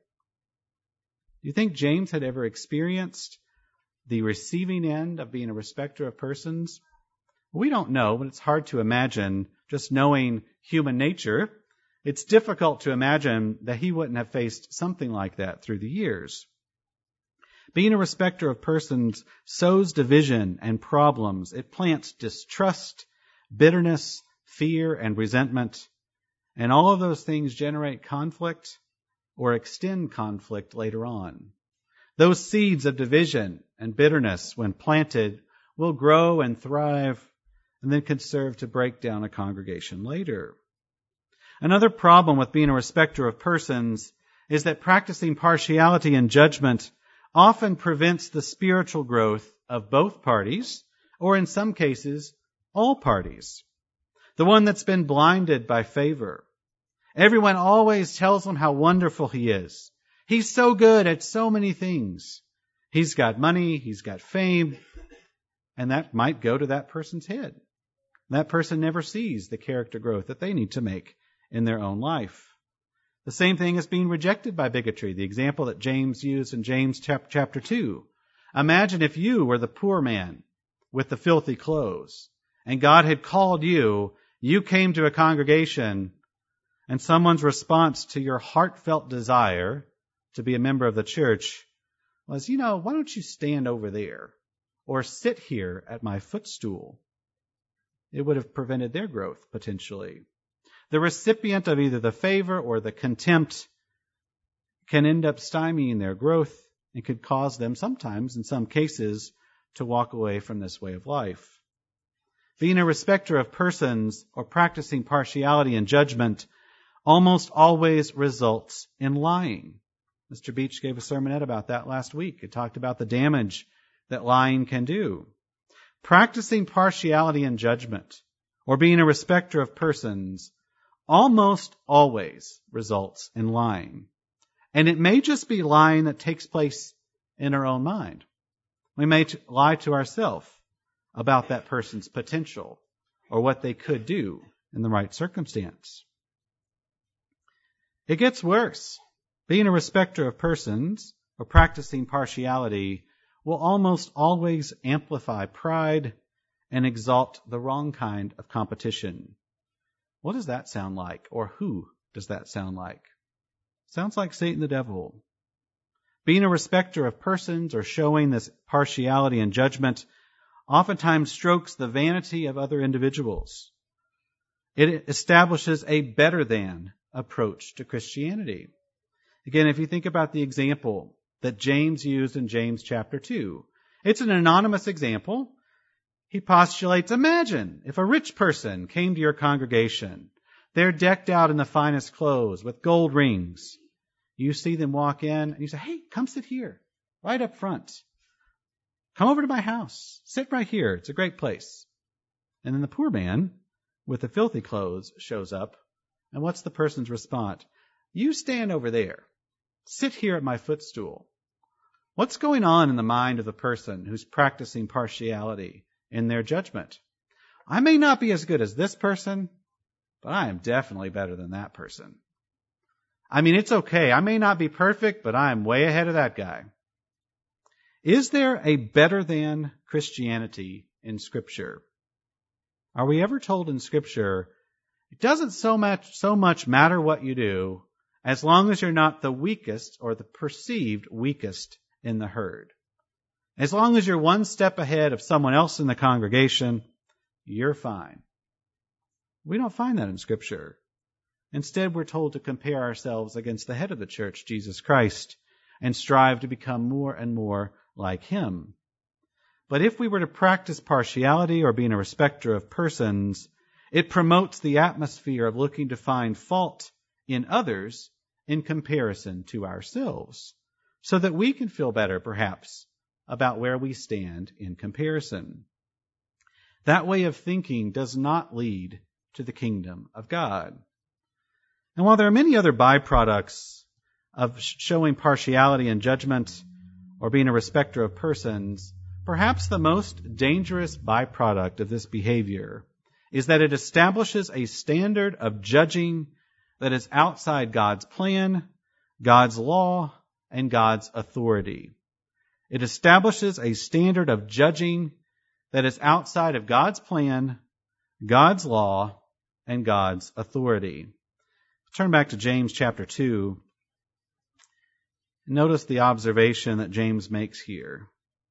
Do you think James had ever experienced the receiving end of being a respecter of persons? We don't know, but it's hard to imagine. Just knowing human nature, it's difficult to imagine that he wouldn't have faced something like that through the years. Being a respecter of persons sows division and problems. It plants distrust, bitterness, fear, and resentment. And all of those things generate conflict or extend conflict later on. Those seeds of division and bitterness, when planted, will grow and thrive and then can serve to break down a congregation later. Another problem with being a respecter of persons is that practicing partiality and judgment often prevents the spiritual growth of both parties, or in some cases, all parties. The one that's been blinded by favor. Everyone always tells him how wonderful he is. He's so good at so many things. He's got money, he's got fame, and that might go to that person's head. That person never sees the character growth that they need to make in their own life. The same thing is being rejected by bigotry, the example that James used in James chapter 2. Imagine if you were the poor man with the filthy clothes, and God had called you, you came to a congregation, and someone's response to your heartfelt desire to be a member of the church was, why don't you stand over there or sit here at my footstool? It would have prevented their growth, potentially. The recipient of either the favor or the contempt can end up stymieing their growth and could cause them sometimes, in some cases, to walk away from this way of life. Being a respecter of persons or practicing partiality and judgment almost always results in lying. Mr. Beach gave a sermonette about that last week. It talked about the damage that lying can do. Practicing partiality and judgment, or being a respecter of persons, almost always results in lying. And it may just be lying that takes place in our own mind. We may lie to ourselves about that person's potential or what they could do in the right circumstance. It gets worse. Being a respecter of persons or practicing partiality will almost always amplify pride and exalt the wrong kind of competition. What does that sound like? Or who does that sound like? Sounds like Satan the devil. Being a respecter of persons or showing this partiality and judgment oftentimes strokes the vanity of other individuals. It establishes a better than approach to Christianity. Again, if you think about the example that James used in James chapter 2, it's an anonymous example. He postulates, imagine if a rich person came to your congregation. They're decked out in the finest clothes with gold rings. You see them walk in and you say, hey, come sit here, right up front. Come over to my house. Sit right here. It's a great place. And then the poor man with the filthy clothes shows up. And what's the person's response? You stand over there. Sit here at my footstool. What's going on in the mind of the person who's practicing partiality in their judgment? I may not be as good as this person, but I am definitely better than that person. I mean, it's okay. I may not be perfect, but I am way ahead of that guy. Is there a better than Christianity in Scripture? Are we ever told in Scripture, it doesn't so much matter what you do, as long as you're not the weakest or the perceived weakest in the herd? As long as you're one step ahead of someone else in the congregation, you're fine. We don't find that in Scripture. Instead, we're told to compare ourselves against the head of the church, Jesus Christ, and strive to become more and more like Him. But if we were to practice partiality or being a respecter of persons, it promotes the atmosphere of looking to find fault in others in comparison to ourselves, so that we can feel better, perhaps, about where we stand in comparison. That way of thinking does not lead to the kingdom of God. And while there are many other byproducts of showing partiality and judgment or being a respecter of persons, perhaps the most dangerous byproduct of this behavior is that it establishes a standard of judging that is outside God's plan, God's law, and God's authority. It establishes a standard of judging that is outside of God's plan, God's law, and God's authority. Turn back to James chapter 2. Notice the observation that James makes here.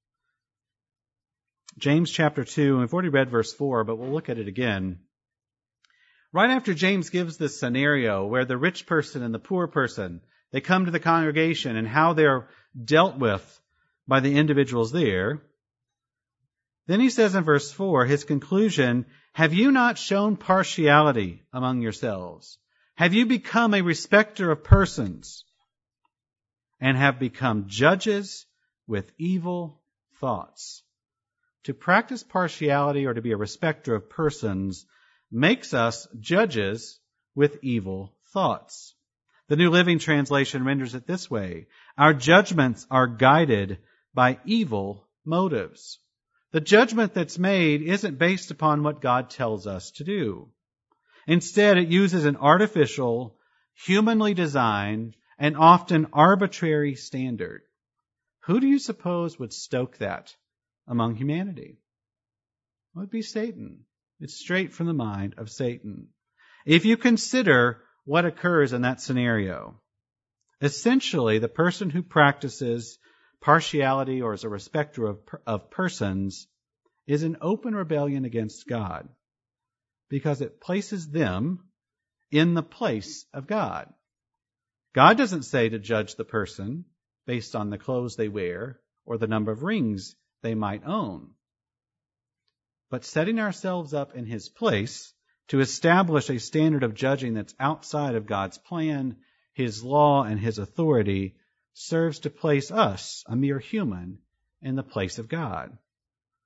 James chapter 2, and we've already read verse 4, but we'll look at it again. Right after James gives this scenario where the rich person and the poor person, they come to the congregation and how they're dealt with by the individuals there, then he says in verse 4, his conclusion, have you not shown partiality among yourselves? Have you become a respecter of persons and have become judges with evil thoughts? To practice partiality or to be a respecter of persons makes us judges with evil thoughts. The New Living Translation renders it this way: our judgments are guided by evil motives. The judgment that's made isn't based upon what God tells us to do. Instead, it uses an artificial, humanly designed, and often arbitrary standard. Who do you suppose would stoke that among humanity? Well, it'd be Satan. It's straight from the mind of Satan. If you consider what occurs in that scenario, essentially the person who practices partiality or is a respecter of persons is in open rebellion against God, because it places them in the place of God. God doesn't say to judge the person based on the clothes they wear or the number of rings they might own. But setting ourselves up in His place to establish a standard of judging that's outside of God's plan, His law, and His authority serves to place us, a mere human, in the place of God.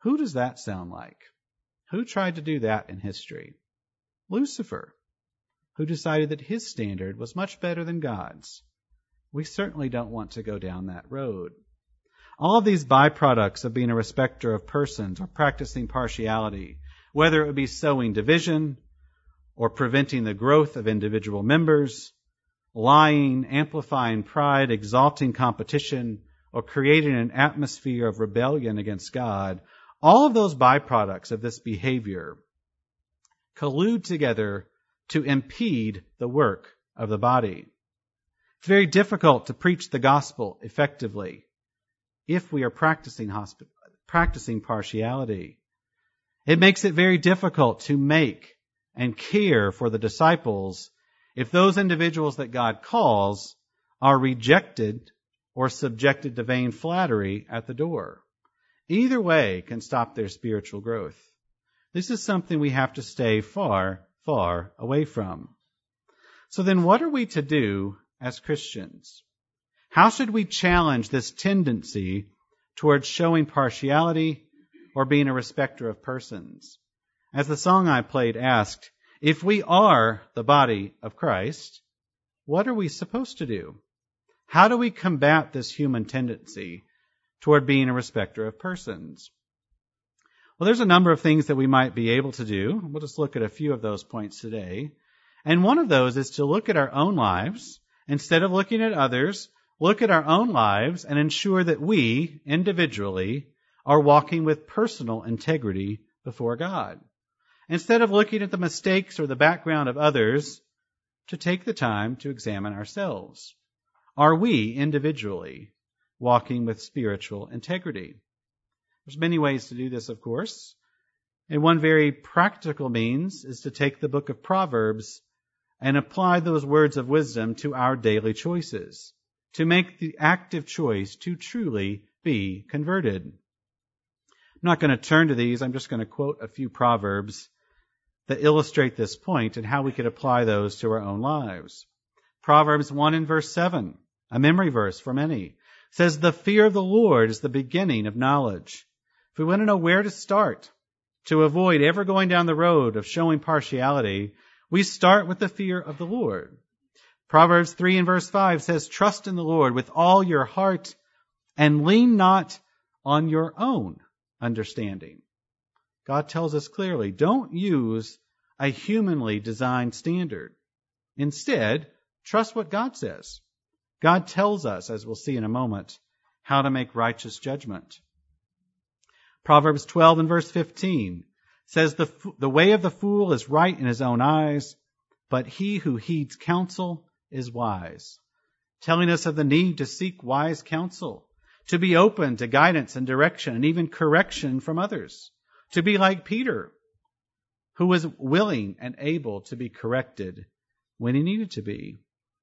Who does that sound like? Who tried to do that in history? Lucifer, who decided that his standard was much better than God's. We certainly don't want to go down that road. All of these byproducts of being a respecter of persons or practicing partiality, whether it would be sowing division or preventing the growth of individual members, lying, amplifying pride, exalting competition, or creating an atmosphere of rebellion against God, all of those byproducts of this behavior collude together to impede the work of the body. It's very difficult to preach the gospel effectively if we are practicing partiality. It makes it very difficult to make and care for the disciples if those individuals that God calls are rejected or subjected to vain flattery at the door. Either way can stop their spiritual growth. This is something we have to stay far, far away from. So then what are we to do as Christians? How should we challenge this tendency towards showing partiality or being a respecter of persons? As the song I played asked, if we are the body of Christ, what are we supposed to do? How do we combat this human tendency toward being a respecter of persons? Well, there's a number of things that we might be able to do. We'll just look at a few of those points today. And one of those is to look at our own lives. Instead of looking at others, look at our own lives and ensure that we, individually, are walking with personal integrity before God. Instead of looking at the mistakes or the background of others, to take the time to examine ourselves. Are we, individually, walking with spiritual integrity? There's many ways to do this, of course. And one very practical means is to take the book of Proverbs and apply those words of wisdom to our daily choices, to make the active choice to truly be converted. I'm not going to turn to these. I'm just going to quote a few Proverbs that illustrate this point and how we could apply those to our own lives. Proverbs 1 and verse 7, a memory verse for many, says, "The fear of the Lord is the beginning of knowledge." If we want to know where to start to avoid ever going down the road of showing partiality, we start with the fear of the Lord. Proverbs 3 and verse 5 says, "Trust in the Lord with all your heart and lean not on your own understanding." God tells us clearly, don't use a humanly designed standard. Instead, trust what God says. God tells us, as we'll see in a moment, how to make righteous judgment. Proverbs 12 and verse 15 says, the way of the fool is right in his own eyes, but he who heeds counsel is wise. Telling us of the need to seek wise counsel, to be open to guidance and direction and even correction from others, to be like Peter, who was willing and able to be corrected when he needed to be.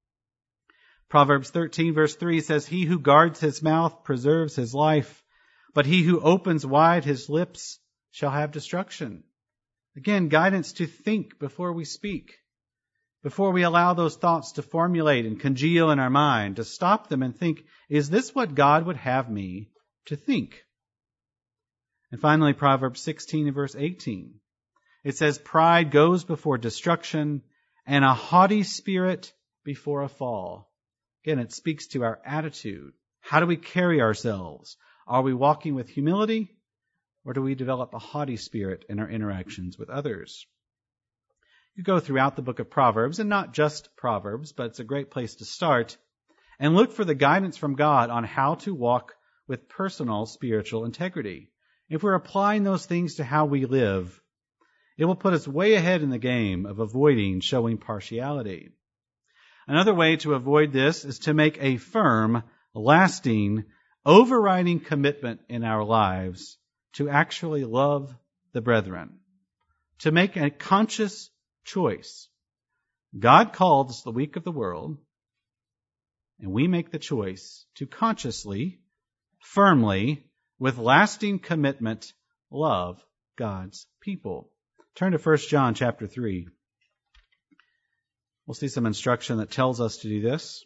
Proverbs 13 verse 3 says, "He who guards his mouth preserves his life, but he who opens wide his lips shall have destruction." Again, guidance to think before we speak, before we allow those thoughts to formulate and congeal in our mind, to stop them and think, is this what God would have me to think? And finally, Proverbs 16 and verse 18. It says, "Pride goes before destruction, and a haughty spirit before a fall." Again, it speaks to our attitude. How do we carry ourselves? Are we walking with humility, or do we develop a haughty spirit in our interactions with others? You go throughout the book of Proverbs, and not just Proverbs, but it's a great place to start, and look for the guidance from God on how to walk with personal spiritual integrity. If we're applying those things to how we live, it will put us way ahead in the game of avoiding showing partiality. Another way to avoid this is to make a firm, lasting, overriding commitment in our lives to actually love the brethren, to make a conscious choice. God calls the weak of the world, and we make the choice to consciously, firmly, with lasting commitment, love God's people. Turn to 1 John chapter 3. We'll see some instruction that tells us to do this,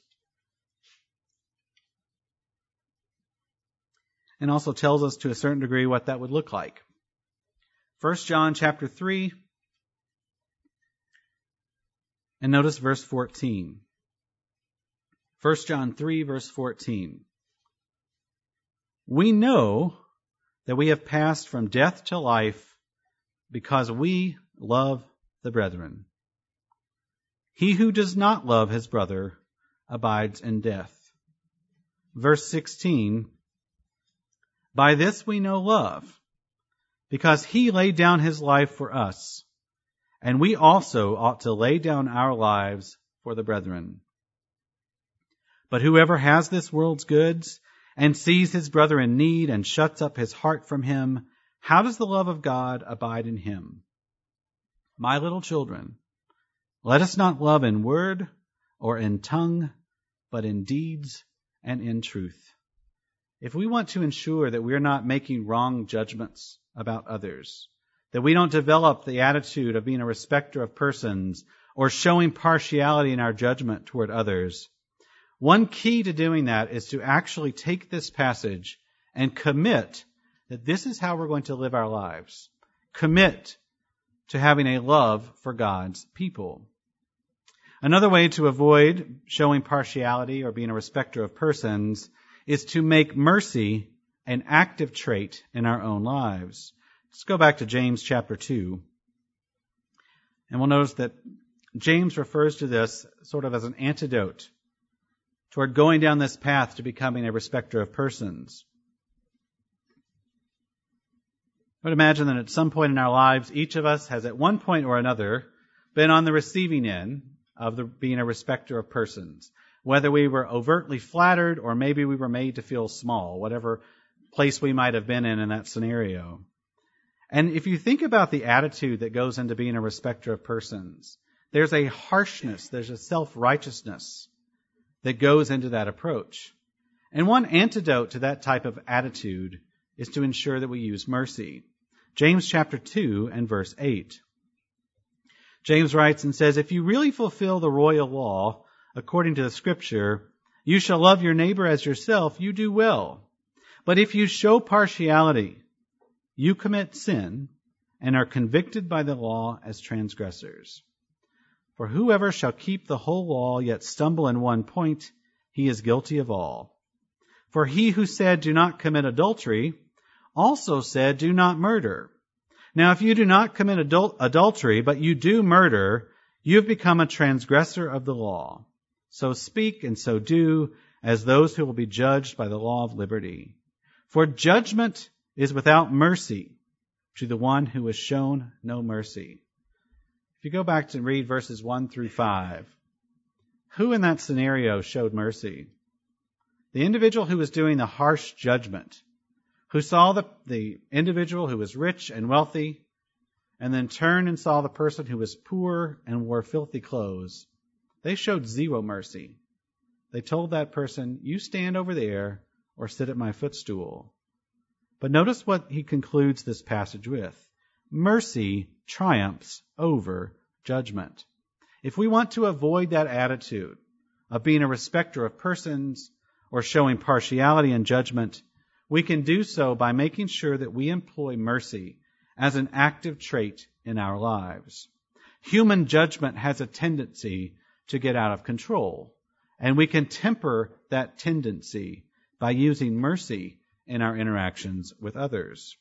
and also tells us to a certain degree what that would look like. 1 John chapter 3, and notice verse 14. 1 John 3, verse 14. We know that we have passed from death to life because we love the brethren. He who does not love his brother abides in death. Verse 16. By this we know love, because he laid down his life for us, and we also ought to lay down our lives for the brethren. But whoever has this world's goods and sees his brother in need and shuts up his heart from him, how does the love of God abide in him? My little children, let us not love in word or in tongue, but in deeds and in truth. If we want to ensure that we're not making wrong judgments about others, that we don't develop the attitude of being a respecter of persons or showing partiality in our judgment toward others, one key to doing that is to actually take this passage and commit that this is how we're going to live our lives. Commit to having a love for God's people. Another way to avoid showing partiality or being a respecter of persons is to make mercy an active trait in our own lives. Let's go back to James chapter 2. And we'll notice that James refers to this sort of as an antidote toward going down this path to becoming a respecter of persons. I would imagine that at some point in our lives, each of us has at one point or another been on the receiving end of being a respecter of persons. Whether we were overtly flattered or maybe we were made to feel small, whatever place we might have been in that scenario. And if you think about the attitude that goes into being a respecter of persons, there's a harshness, there's a self-righteousness that goes into that approach. And one antidote to that type of attitude is to ensure that we use mercy. James chapter 2 and verse 8. James writes and says, if you really fulfill the royal law according to the Scripture, you shall love your neighbor as yourself, you do well. But if you show partiality, you commit sin and are convicted by the law as transgressors. For whoever shall keep the whole law yet stumble in one point, he is guilty of all. For he who said, do not commit adultery, also said, do not murder. Now if you do not commit adultery, but you do murder, you have become a transgressor of the law. So speak and so do as those who will be judged by the law of liberty. For judgment is without mercy to the one who has shown no mercy. If you go back to read verses 1 through 5, who in that scenario showed mercy? The individual who was doing the harsh judgment, who saw the individual who was rich and wealthy, and then turned and saw the person who was poor and wore filthy clothes. They showed zero mercy. They told that person, you stand over there or sit at my footstool. But notice what he concludes this passage with. Mercy triumphs over judgment. If we want to avoid that attitude of being a respecter of persons or showing partiality in judgment, we can do so by making sure that we employ mercy as an active trait in our lives. Human judgment has a tendency to get out of control, and we can temper that tendency by using mercy in our interactions with others.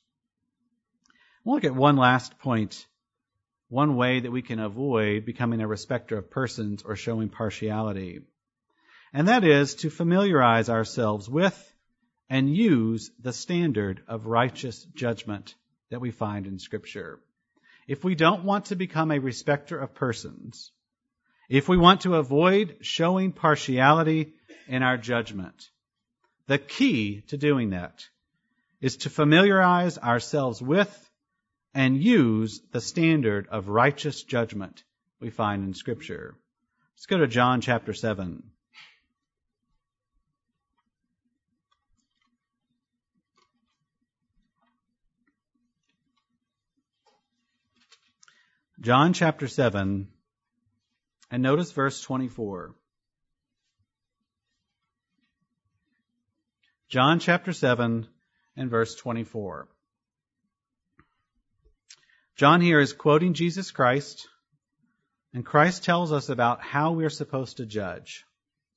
We'll look at one last point, one way that we can avoid becoming a respecter of persons or showing partiality, and that is to familiarize ourselves with and use the standard of righteous judgment that we find in Scripture. If we don't want to become a respecter of persons, if we want to avoid showing partiality in our judgment, the key to doing that is to familiarize ourselves with and use the standard of righteous judgment we find in Scripture. Let's go to John chapter 7. John chapter 7, and notice verse 24. John chapter 7 and verse 24. John here is quoting Jesus Christ, and Christ tells us about how we're supposed to judge.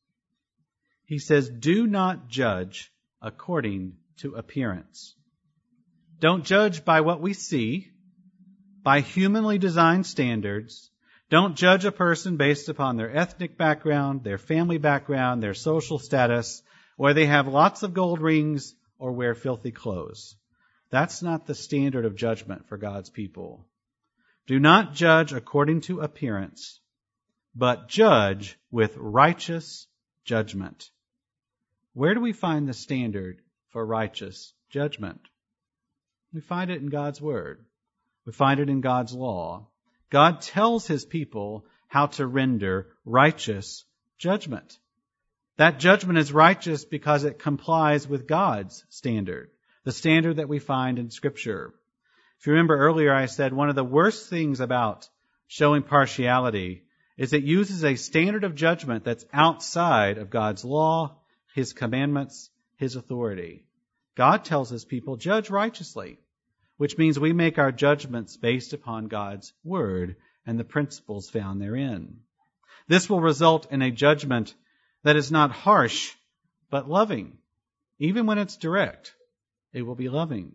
He says, do not judge according to appearance. Don't judge by what we see, by humanly designed standards. Don't judge a person based upon their ethnic background, their family background, their social status, whether they have lots of gold rings or wear filthy clothes. That's not the standard of judgment for God's people. Do not judge according to appearance, but judge with righteous judgment. Where do we find the standard for righteous judgment? We find it in God's Word. We find it in God's law. God tells His people how to render righteous judgment. That judgment is righteous because it complies with God's standard, the standard that we find in Scripture. If you remember earlier, I said one of the worst things about showing partiality is it uses a standard of judgment that's outside of God's law, His commandments, His authority. God tells His people, judge righteously, which means we make our judgments based upon God's Word and the principles found therein. This will result in a judgment that is not harsh, but loving. Even when it's direct, it will be loving.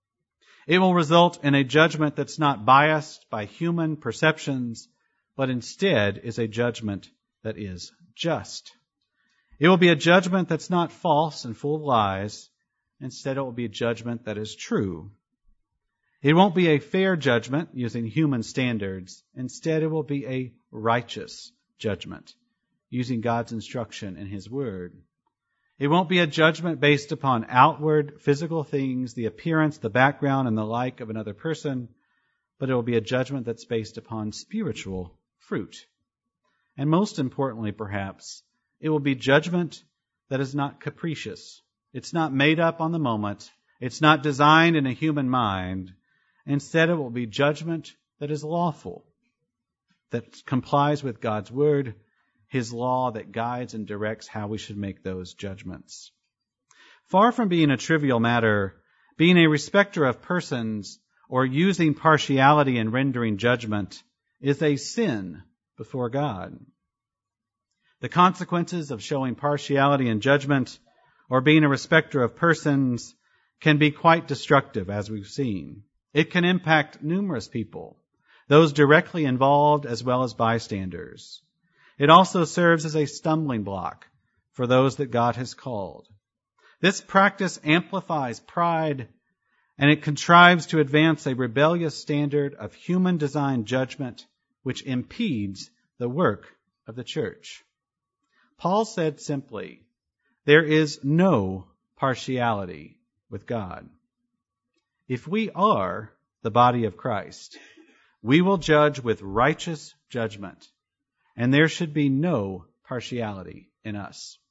It will result in a judgment that's not biased by human perceptions, but instead is a judgment that is just. It will be a judgment that's not false and full of lies. Instead, it will be a judgment that is true. It won't be a fair judgment using human standards. Instead, it will be a righteous judgment using God's instruction in His Word. It won't be a judgment based upon outward physical things, the appearance, the background, and the like of another person, but it will be a judgment that's based upon spiritual fruit. And most importantly, perhaps, it will be judgment that is not capricious. It's not made up on the moment. It's not designed in a human mind. Instead, it will be judgment that is lawful, that complies with God's Word, His law that guides and directs how we should make those judgments. Far from being a trivial matter, being a respecter of persons or using partiality in rendering judgment is a sin before God. The consequences of showing partiality in judgment or being a respecter of persons can be quite destructive, as we've seen. It can impact numerous people, those directly involved as well as bystanders. It also serves as a stumbling block for those that God has called. This practice amplifies pride, and it contrives to advance a rebellious standard of human-designed judgment which impedes the work of the church. Paul said simply, there is no partiality with God. If we are the body of Christ, we will judge with righteous judgment, and there should be no partiality in us.